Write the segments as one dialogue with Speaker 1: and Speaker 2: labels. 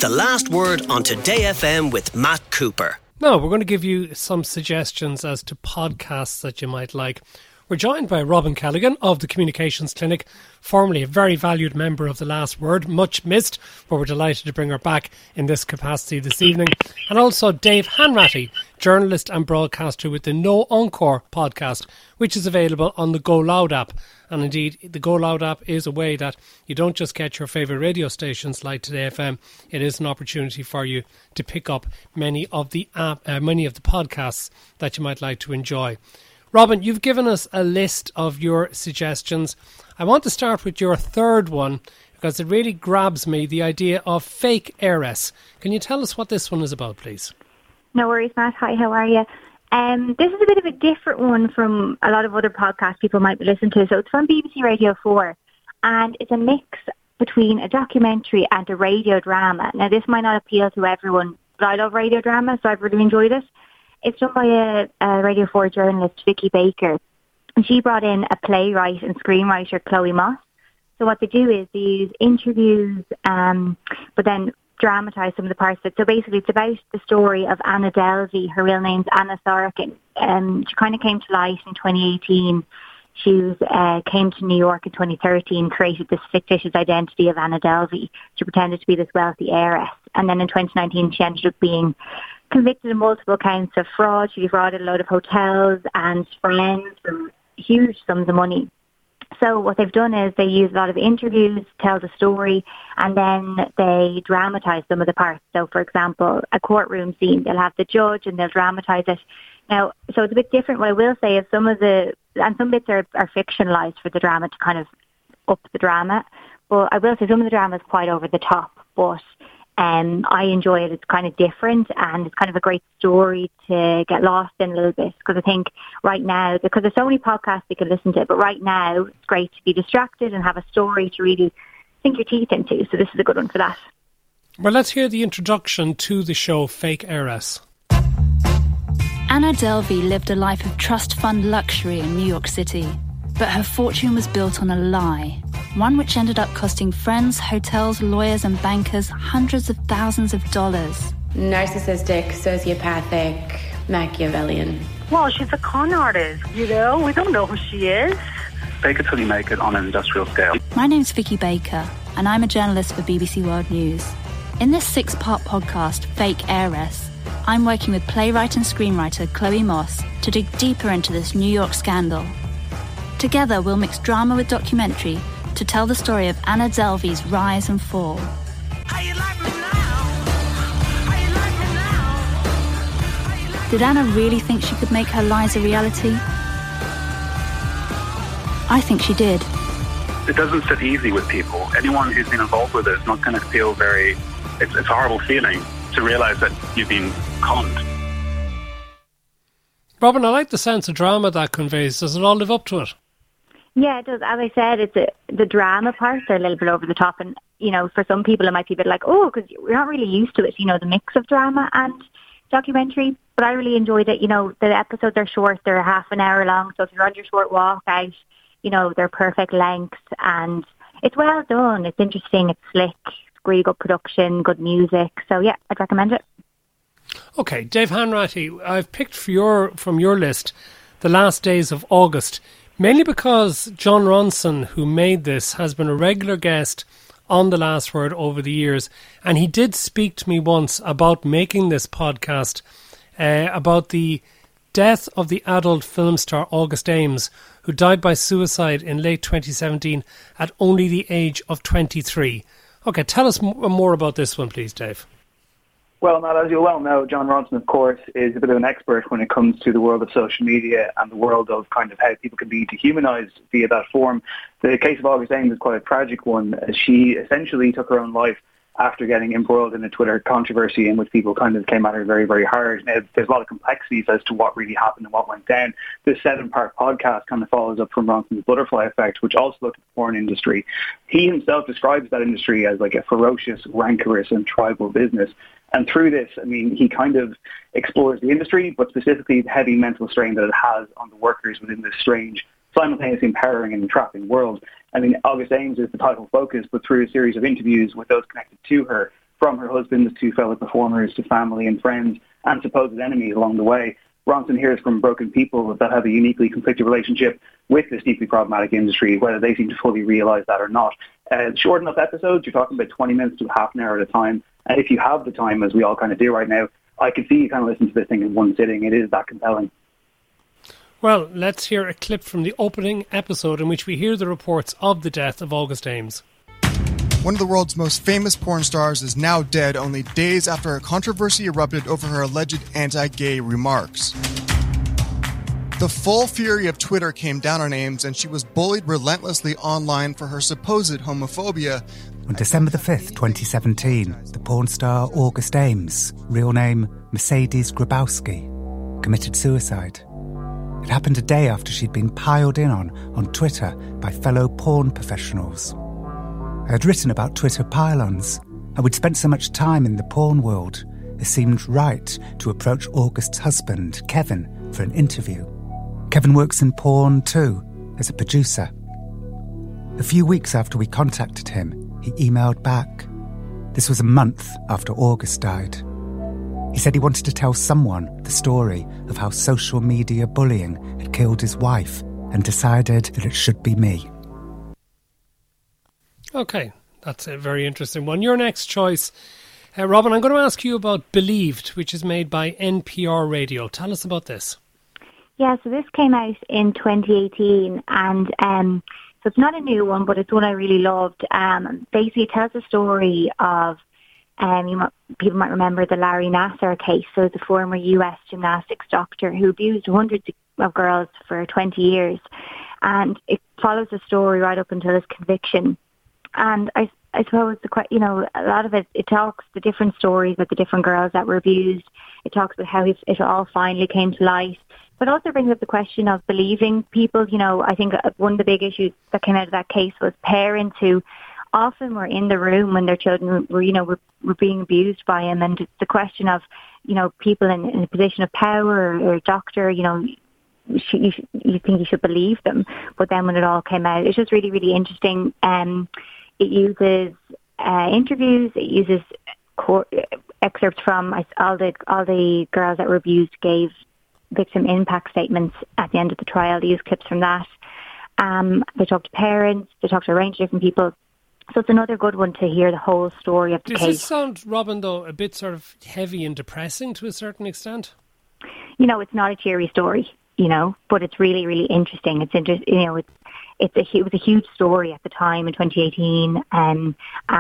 Speaker 1: The Last Word on Today FM with Matt Cooper.
Speaker 2: Now, we're going to give you some suggestions as to podcasts that you might like. We're joined by Robin Callaghan of the Communications Clinic, formerly a very valued member of The Last Word, much missed, but we're delighted to bring her back in this capacity this evening. And also Dave Hanratty, journalist and broadcaster with the No Encore podcast, which is available on the Go Loud app. And indeed, the Go Loud app is a way that you don't just get your favourite radio stations like Today FM. It is an opportunity for you to pick up many of the podcasts that you might like to enjoy. Robin, you've given us a list of your suggestions. I want to start with your third one because it really grabs me, the idea of Fake Heiress. Can you tell us what this one is about, please?
Speaker 3: No worries, Matt. Hi, how are you? This is a bit of a different one from a lot of other podcasts people might be listening to. So it's from BBC Radio 4, and it's a mix between a documentary and a radio drama. Now, this might not appeal to everyone, but I love radio drama, so I've really enjoyed it. It's done by a Radio 4 journalist, Vicky Baker, and she brought in a playwright and screenwriter, Chloe Moss. So what they do is they use interviews, but then dramatise some of the parts of it. So basically it's about the story of Anna Delvey. Her real name's Anna Sorokin. She kind of came to light in 2018. She came to New York in 2013, created this fictitious identity of Anna Delvey. She pretended to be this wealthy heiress. And then in 2019 she ended up being convicted of multiple counts of fraud. She defrauded a load of hotels and friends for huge sums of money. So what they've done is they use a lot of interviews, tell the story, and then they dramatise some of the parts. So, for example, a courtroom scene, they'll have the judge and they'll dramatise it. Now, so it's a bit different. What I will say is some bits are fictionalised for the drama to kind of up the drama. But I will say some of the drama is quite over the top, but I enjoy it. It's kind of different and it's kind of a great story to get lost in a little bit, because I think right now, because there's so many podcasts you can listen to, but right now it's great to be distracted and have a story to really sink your teeth into. So this is a good one for that.
Speaker 2: Well, let's hear the introduction to the show Fake Heiress.
Speaker 4: Anna Delvey lived a life of trust fund luxury in New York City, but her fortune was built on a lie. One which ended up costing friends, hotels, lawyers and bankers hundreds of thousands of dollars.
Speaker 5: Narcissistic, sociopathic, Machiavellian.
Speaker 6: Well, she's a con artist, we don't know who she is.
Speaker 7: Fake it till you make it on an industrial scale.
Speaker 4: My name's Vicky Baker and I'm a journalist for BBC World News. In this 6-part podcast, Fake Heiress, I'm working with playwright and screenwriter Chloe Moss to dig deeper into this New York scandal. Together we'll mix drama with documentary to tell the story of Anna Delvey's rise and fall. Did Anna really think she could make her lies a reality? I think she did.
Speaker 7: It doesn't sit easy with people. Anyone who's been involved with it is not going to feel it's a horrible feeling to realise that you've been conned.
Speaker 2: Robin, I like the sense of drama that conveys. Does it all live up to it?
Speaker 3: Yeah, it does. As I said, the drama parts are a little bit over the top, and for some people it might be a bit like, because we're not really used to it, the mix of drama and documentary. But I really enjoyed it. The episodes are short; they're half an hour long. So if you're on your short walk out, they're perfect length, and it's well done. It's interesting. It's slick. It's really good production, good music. So yeah, I'd recommend it.
Speaker 2: Okay, Dave Hanratty, I've picked from your list The Last Days of August. Mainly because John Ronson, who made this, has been a regular guest on The Last Word over the years. And he did speak to me once about making this podcast, about the death of the adult film star August Ames, who died by suicide in late 2017 at only the age of 23. Okay, tell us more about this one, please, Dave.
Speaker 8: Well, Matt, as you well know, John Ronson, of course, is a bit of an expert when it comes to the world of social media and the world of kind of how people can be dehumanised via that form. The case of August Ames is quite a tragic one. She essentially took her own life after getting embroiled in a Twitter controversy in which people kind of came at her very, very hard. Now, there's a lot of complexities as to what really happened and what went down. This 7-part podcast kind of follows up from Ronson's Butterfly Effect, which also looked at the porn industry. He himself describes that industry as like a ferocious, rancorous and tribal business. And through this, he kind of explores the industry, but specifically the heavy mental strain that it has on the workers within this strange, simultaneously empowering and entrapping world. August Ames is the title focus, but through a series of interviews with those connected to her, from her husband to fellow performers to family and friends and supposed enemies along the way. Ronson hears from broken people that have a uniquely conflicted relationship with this deeply problematic industry, whether they seem to fully realise that or not. Short enough episodes, you're talking about 20 minutes to half an hour at a time. And if you have the time, as we all kind of do right now, I could see you kind of listen to this thing in one sitting. It is that compelling.
Speaker 2: Well, let's hear a clip from the opening episode in which we hear the reports of the death of August Ames.
Speaker 9: One of the world's most famous porn stars is now dead only days after a controversy erupted over her alleged anti-gay remarks. The full fury of Twitter came down on Ames, and she was bullied relentlessly online for her supposed homophobia.
Speaker 10: On December the 5th, 2017, the porn star August Ames, real name Mercedes Grabowski, committed suicide. It happened a day after she'd been piled in on Twitter by fellow porn professionals. I had written about Twitter pile-ons, and we'd spent so much time in the porn world, it seemed right to approach August's husband, Kevin, for an interview. Kevin works in porn too, as a producer. A few weeks after we contacted him, he emailed back. This was a month after August died. He said he wanted to tell someone the story of how social media bullying had killed his wife, and decided that it should be me.
Speaker 2: Okay, that's a very interesting one. Your next choice, Robin, I'm going to ask you about Believed, which is made by NPR Radio. Tell us about this.
Speaker 3: Yeah, so this came out in 2018, and so it's not a new one, but it's one I really loved. Basically, it tells the story of, people might remember the Larry Nassar case. So it's a former US gymnastics doctor who abused hundreds of girls for 20 years. And it follows the story right up until his conviction. And I suppose, a lot of it talks the different stories of the different girls that were abused. It talks about how it all finally came to light. But also brings up the question of believing people. I think one of the big issues that came out of that case was parents who often were in the room when their children were being abused by him. And the question of, people in a position of power or a doctor, you think you should believe them. But then when it all came out, it's just really, really interesting. It uses interviews. It uses excerpts from all the girls that were abused gave victim impact statements at the end of the trial. They use clips from that. They talk to parents. They talk to a range of different people. So it's another good one to hear the whole story of the case.
Speaker 2: Does this sound, Robin, though, a bit sort of heavy and depressing to a certain extent?
Speaker 3: It's not a cheery story, but it's really, really interesting. It's interesting, it was a huge story at the time in 2018, and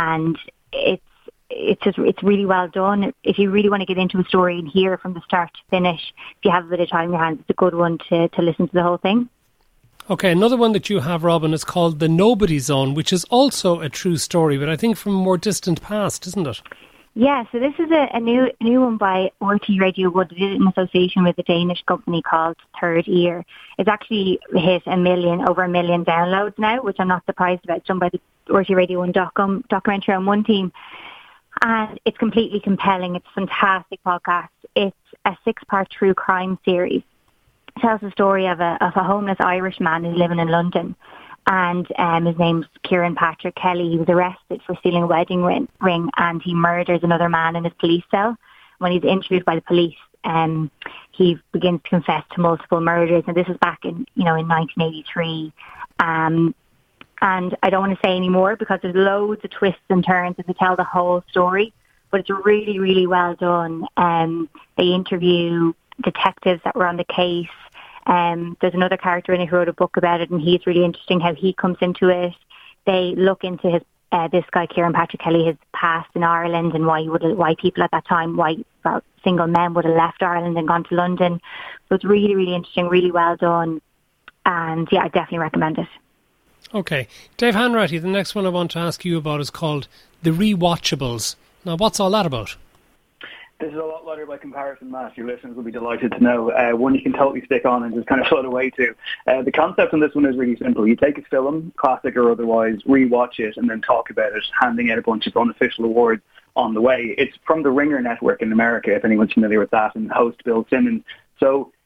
Speaker 3: it's really well done. If you really want to get into a story and hear from the start to finish, if you have a bit of time in your hands, it's a good one to listen to the whole thing.
Speaker 2: Okay, another one that you have, Robin, is called The Nobody Zone, which is also a true story, but I think from a more distant past, isn't it?
Speaker 3: Yeah, so this is a new one by RT Radio 1. It is in association with a Danish company called Third Ear. It's actually hit over a million downloads now, which I'm not surprised about. It's done by the RTRadio1.com documentary on One Team. And it's completely compelling. It's a fantastic podcast. It's a 6-part true crime series. It tells the story of a homeless Irish man who's living in London. And his name's Kieran Patrick Kelly. He was arrested for stealing a wedding ring, and he murders another man in his police cell. When he's interviewed by the police, he begins to confess to multiple murders. And this is back in 1983. And I don't want to say any more because there's loads of twists and turns as they tell the whole story. But it's really, really well done. They interview detectives that were on the case. There's another character in it who wrote a book about it, and he's really interesting how he comes into it. They look into this guy, Kieran Patrick Kelly, his past in Ireland and why people at that time, single men would have left Ireland and gone to London. So it's really, really interesting, really well done. And yeah, I definitely recommend it.
Speaker 2: Okay. Dave Hanratty, the next one I want to ask you about is called The Rewatchables. Now, what's all that about?
Speaker 8: This is a lot lighter by comparison, Matt. Your listeners will be delighted to know. One you can totally stick on and just kind of float away to. The concept on this one is really simple. You take a film, classic or otherwise, rewatch it, and then talk about it, handing out a bunch of unofficial awards on the way. It's from the Ringer Network in America, if anyone's familiar with that, and host Bill Simmons. So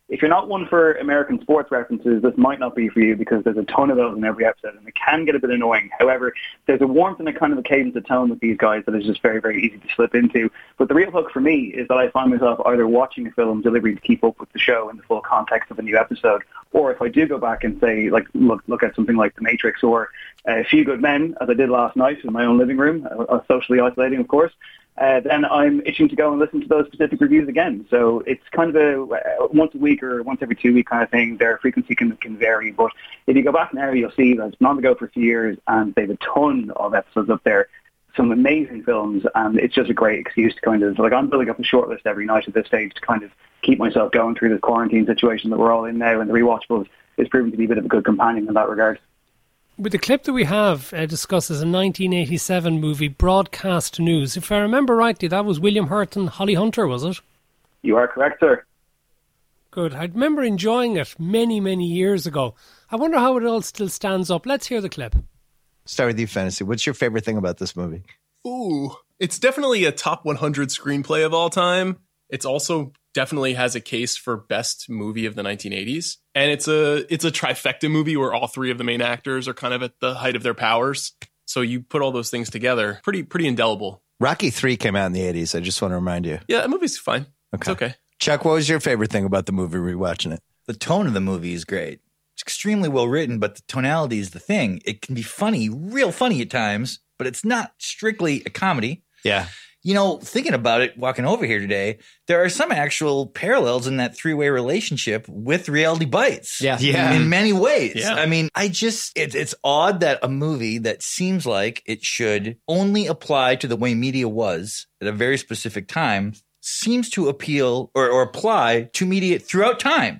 Speaker 8: if you're not one for American sports references, this might not be for you because there's a ton of those in every episode and it can get a bit annoying. However, there's a warmth and a kind of a cadence of tone with these guys that is just very, very easy to slip into. But the real hook for me is that I find myself either watching a film deliberately to keep up with the show in the full context of a new episode, or if I do go back and say, like, look at something like The Matrix or A Few Good Men, as I did last night in my own living room, socially isolating, of course, then I'm itching to go and listen to those specific reviews again. So it's kind of a once a week or once every 2 week kind of thing. Their frequency can vary, but if you go back now, you'll see that it's been on the go for a few years and they have a ton of episodes up there, some amazing films, and it's just a great excuse to kind of, like, I'm building up a short list every night at this stage to kind of keep myself going through this quarantine situation that we're all in now, and the rewatchables is proving to be a bit of a good companion in that regard.
Speaker 2: With the clip that we have discusses a 1987 movie, Broadcast News. If I remember rightly, that was William Hurt and Holly Hunter, was it?
Speaker 8: You are correct, sir.
Speaker 2: Good. I remember enjoying it many, many years ago. I wonder how it all still stands up. Let's hear the clip.
Speaker 11: Start with you, Fantasy. What's your favorite thing about this movie?
Speaker 12: Ooh, it's definitely a top 100 screenplay of all time. It's also definitely has a case for best movie of the 1980s. And it's a trifecta movie where all three of the main actors are kind of at the height of their powers. So you put all those things together, pretty indelible.
Speaker 11: Rocky 3 came out in the 80s. I just want to remind you.
Speaker 12: Yeah, that movie's fine.
Speaker 11: Okay.
Speaker 12: It's okay.
Speaker 11: Chuck, what was your favorite thing about the movie rewatching it?
Speaker 13: The tone of the movie is great. It's extremely well written, but the tonality is the thing. It can be funny, real funny at times, but it's not strictly a comedy.
Speaker 11: Yeah.
Speaker 13: You know, thinking about it, walking over here today, there are some actual parallels in that three-way relationship with Reality Bites.
Speaker 11: Yeah.
Speaker 13: In many ways.
Speaker 12: Yeah.
Speaker 13: I mean, it's odd that a movie that seems like it should only apply to the way media was at a very specific time seems to appeal or apply to media throughout time.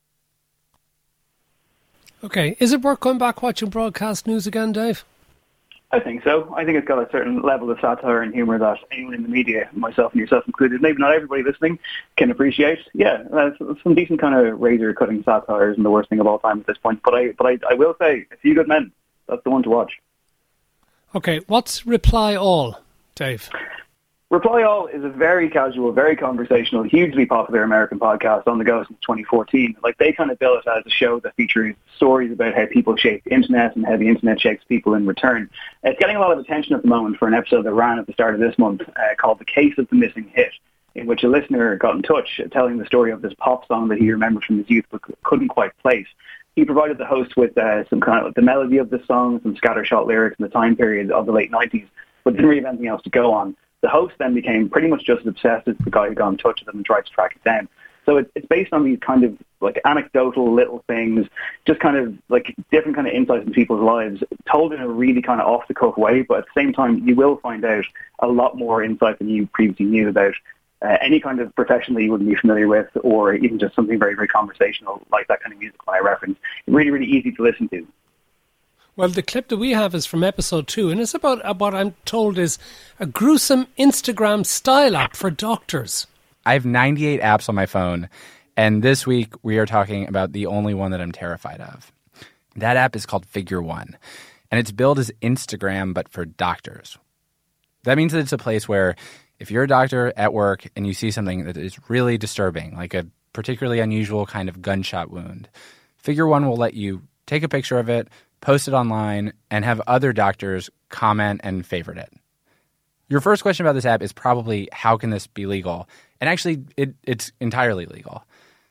Speaker 2: Okay. Is it worth going back watching Broadcast News again, Dave?
Speaker 8: I think so. I think it's got a certain level of satire and humour that anyone in the media, myself and yourself included, maybe not everybody listening, can appreciate. Yeah, some decent kind of razor-cutting satire isn't the worst thing of all time at this point. But I will say, A Few Good Men, that's the one to watch. Okay,
Speaker 2: what's Reply All, Dave?
Speaker 8: Reply All is a very casual, very conversational, hugely popular American podcast on the go since 2014. Like, they kind of bill it as a show that features stories about how people shape the internet and how the internet shapes people in return. It's getting a lot of attention at the moment for an episode that ran at the start of this month called The Case of the Missing Hit, in which a listener got in touch telling the story of this pop song that he remembered from his youth but couldn't quite place. He provided the host with some kind of the melody of the song, some scattershot lyrics in the time period of the late 90s, but didn't really have anything else to go on. The host then became pretty much just as obsessed as the guy who got in touch with him and tried to track it down. So it's based on these kind of like anecdotal little things, just kind of like different kind of insights in people's lives, told in a really kind of off-the-cuff way, but at the same time you will find out a lot more insight than you previously knew about any kind of profession that you wouldn't be familiar with, or even just something very, very conversational like that kind of music I reference. Really, really easy to listen to.
Speaker 2: Well, the clip that we have is from episode 2, and it's about what I'm told is a gruesome Instagram style app for doctors.
Speaker 14: I have 98 apps on my phone, and this week we are talking about the only one that I'm terrified of. That app is called Figure One, and it's billed as Instagram, but for doctors. That means that it's a place where if you're a doctor at work and you see something that is really disturbing, like a particularly unusual kind of gunshot wound, Figure One will let you take a picture of it, post it online, and have other doctors comment and favorite it. Your first question about this app is probably, how can this be legal? And actually, it's entirely legal.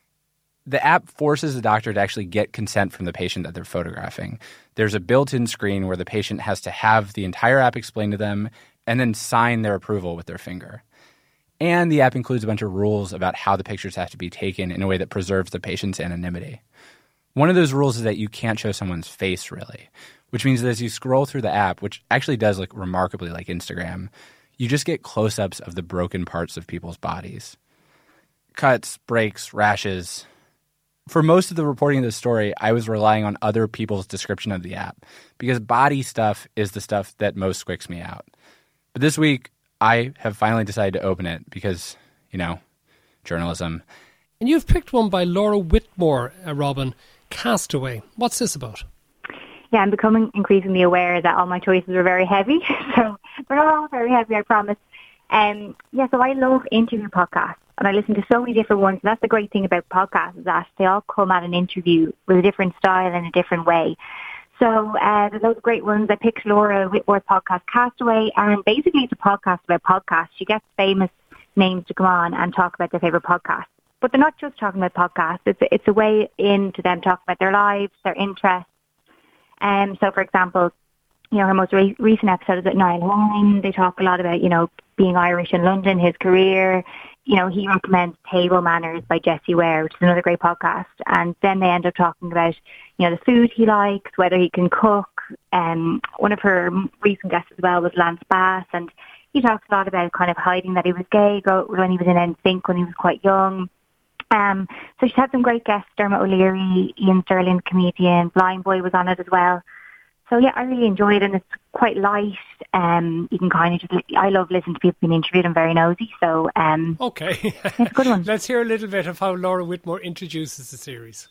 Speaker 14: The app forces the doctor to actually get consent from the patient that they're photographing. There's a built-in screen where the patient has to have the entire app explained to them and then sign their approval with their finger. And the app includes a bunch of rules about how the pictures have to be taken in a way that preserves the patient's anonymity. One of those rules is that you can't show someone's face, really, which means that as you scroll through the app, which actually does look remarkably like Instagram, you just get close-ups of the broken parts of people's bodies. Cuts, breaks, rashes. For most of the reporting of this story, I was relying on other people's description of the app because body stuff is the stuff that most squicks me out. But this week, I have finally decided to open it because, journalism.
Speaker 2: And you've picked one by Laura Whitmore, Robin, Castaway. What's this about?
Speaker 3: Yeah, I'm becoming increasingly aware that all my choices are very heavy. So they're not all very heavy, I promise. So I love interview podcasts. and I listen to so many different ones. And that's the great thing about podcasts, is that they all come at an interview with a different style and a different way. So there's loads of great ones. I picked Laura Whitmore's podcast, Castaway, and basically it's a podcast about podcasts. She gets famous names to come on and talk about their favourite podcasts. But they're not just talking about podcasts. It's a way into them talking about their lives, their interests. So, for example, her most recent episode is at Niall Horan. They talk a lot about, being Irish in London, his career. He recommends Table Manners by Jessie Ware, which is another great podcast. And then they end up talking about, the food he likes, whether he can cook. One of her recent guests as well was Lance Bass, and he talks a lot about kind of hiding that he was gay when he was in NSYNC when he was quite young. So she's had some great guests, Dermot O'Leary, Ian Sterling, comedian, Blind Boy was on it as well. So yeah, I really enjoyed it, and it's quite light. You can kind of I love listening to people being interviewed. I'm very nosy, so
Speaker 2: okay,
Speaker 3: it's a good one.
Speaker 2: Let's hear a little bit of how Laura Whitmore introduces the series.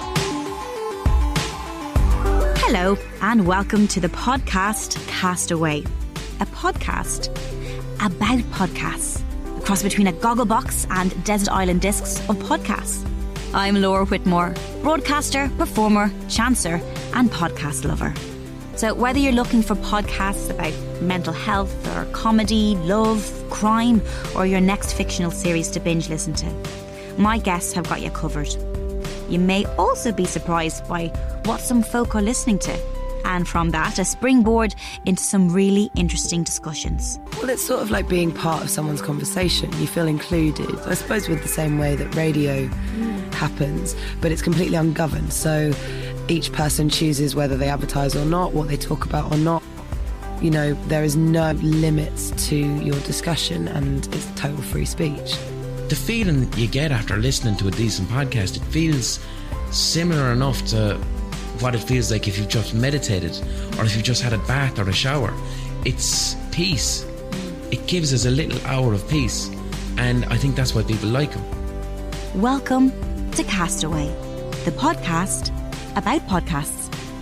Speaker 15: Hello, and welcome to the podcast Castaway, a podcast about podcasts, a cross between a Gogglebox and Desert Island Discs of podcasts. I'm Laura Whitmore, broadcaster, performer, chancer, and podcast lover. So whether you're looking for podcasts about mental health or comedy, love, crime, or your next fictional series to binge listen to, my guests have got you covered. You may also be surprised by what some folk are listening to, and from that, a springboard into some really interesting discussions.
Speaker 16: Well, it's sort of like being part of someone's conversation. You feel included, I suppose, with the same way that radio happens, but it's completely ungoverned. So each person chooses whether they advertise or not, what they talk about or not. There is no limits to your discussion, and it's total free speech.
Speaker 17: The feeling you get after listening to a decent podcast, it feels similar enough to what it feels like if you've just meditated or if you've just had a bath or a shower. It's peace. It gives us a little hour of peace, and I think that's why people like them.
Speaker 15: Welcome to Castaway, the podcast about podcasts.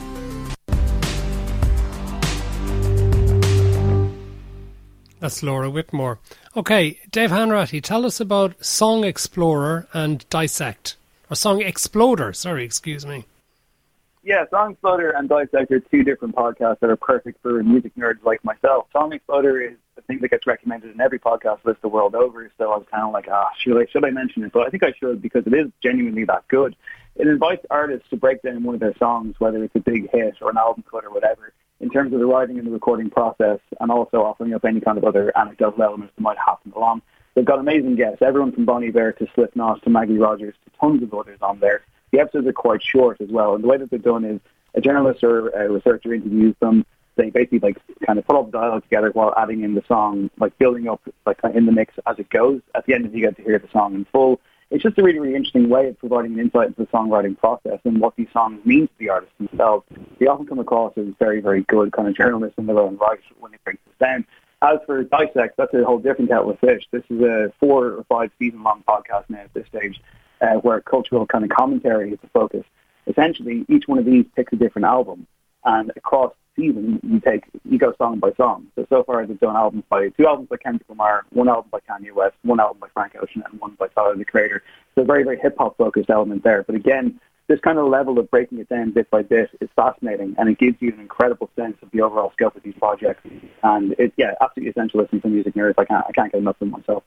Speaker 2: That's Laura Whitmore. Okay, Dave Hanratty, tell us about Song Explorer and Dissect. Or Song Exploder, excuse me.
Speaker 8: Yeah, Song Exploder and Dissect are two different podcasts that are perfect for music nerds like myself. Song Exploder is the thing that gets recommended in every podcast list the world over, so I was kind of like, should I mention it? But I think I should, because it is genuinely that good. It invites artists to break down one of their songs, whether it's a big hit or an album cut or whatever, in terms of the writing and the recording process, and also offering up any kind of other anecdotal elements that might happen along. They've got amazing guests, everyone from Bon Iver to Slipknot to Maggie Rogers to tons of others on there. The episodes are quite short as well, and the way that they're done is a journalist or a researcher interviews them. They basically kind of put all the dialogue together while adding in the song, building up in the mix as it goes. At the end, you get to hear the song in full. It's just a really, really interesting way of providing an insight into the songwriting process and what these songs mean to the artists themselves. They often come across as very, very good kind of journalists in their own right when they break this down. As for Dissect, that's a whole different kettle of fish. This is a 4 or 5 season-long podcast now at this stage, where cultural kind of commentary is the focus. Essentially, each one of these picks a different album, and across the season, you go song by song. So far, they've done 2 albums by Kendrick Lamar, 1 album by Kanye West, 1 album by Frank Ocean, and 1 by Tyler, the Creator. So a very, very hip-hop focused element there. But again, this kind of level of breaking it down bit by bit is fascinating, and it gives you an incredible sense of the overall scope of these projects. And it's, absolutely essential listening to music nerds. I can't get enough of them myself.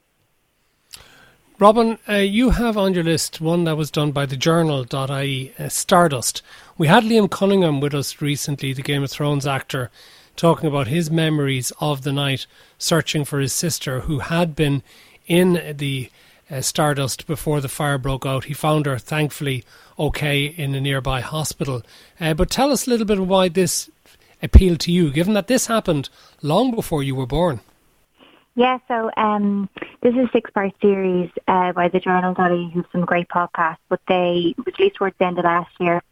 Speaker 2: Robin, you have on your list one that was done by thejournal.ie, Stardust. We had Liam Cunningham with us recently, the Game of Thrones actor, talking about his memories of the night searching for his sister, who had been in the Stardust before the fire broke out. He found her, thankfully, okay in a nearby hospital. But tell us a little bit of why this appealed to you, given that this happened long before you were born.
Speaker 3: Yeah, so this is a 6-part series by the Journal.ie, who've some great podcasts, but it was released towards the end of last year.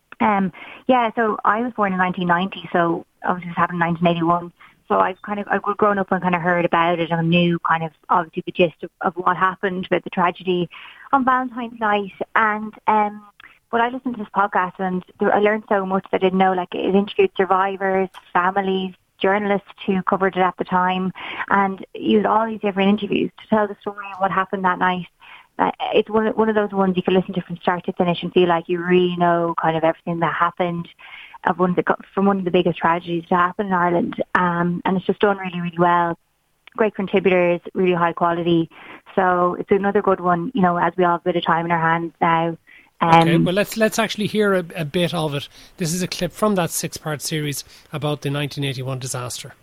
Speaker 3: So I was born in 1990, so obviously this happened in 1981. So I've grown up and kind of heard about it and knew kind of obviously the gist of what happened with the tragedy on Valentine's night. And but I listened to this podcast and I learned so much that I didn't know. Like, it interviewed survivors, families, journalist who covered it at the time, and used all these different interviews to tell the story of what happened that night. It's one of those ones you can listen to from start to finish and feel like you really know kind of everything that happened from one of the biggest tragedies to happen in Ireland. And it's just done really, really well. Great contributors, really high quality. So it's another good one, you know, as we all have a bit of time in our hands now.
Speaker 2: Okay, well, let's actually hear a bit of it. This is a clip from that 6-part series about the 1981 disaster.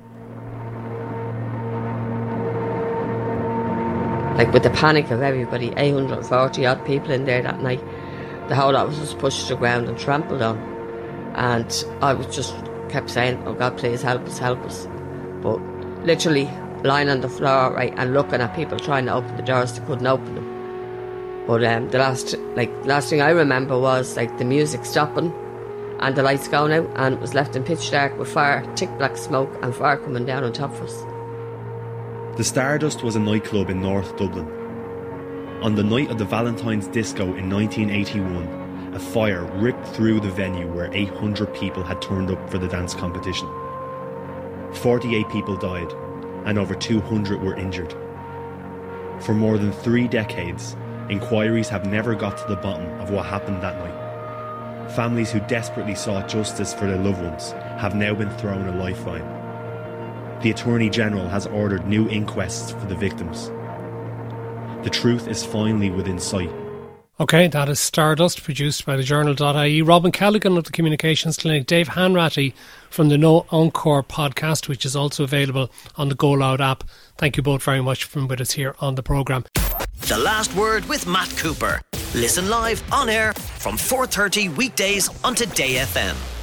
Speaker 18: Like, with the panic of everybody, 840 odd people in there that night, the whole lot was just pushed to the ground and trampled on. And I was just kept saying, oh God, please help us, help us. But literally lying on the floor, right, and looking at people trying to open the doors, they couldn't open them. But the last thing I remember was like the music stopping and the lights going out, and it was left in pitch dark with fire, thick black smoke and fire coming down on top of us.
Speaker 19: The Stardust was a nightclub in North Dublin. On the night of the Valentine's Disco in 1981, a fire ripped through the venue where 800 people had turned up for the dance competition. 48 people died, and over 200 were injured. For more than 3 decades, inquiries have never got to the bottom of what happened that night. Families who desperately sought justice for their loved ones have now been thrown a lifeline. The Attorney General has ordered new inquests for the victims. The truth is finally within sight.
Speaker 2: Okay, that is Stardust, produced by thejournal.ie. Robin Callaghan of the Communications Clinic, Dave Hanratty from the No Encore podcast, which is also available on the Go Loud app. Thank you both very much for being with us here on the programme.
Speaker 1: The Last Word with Matt Cooper. Listen live on air from 4:30 weekdays on Today FM.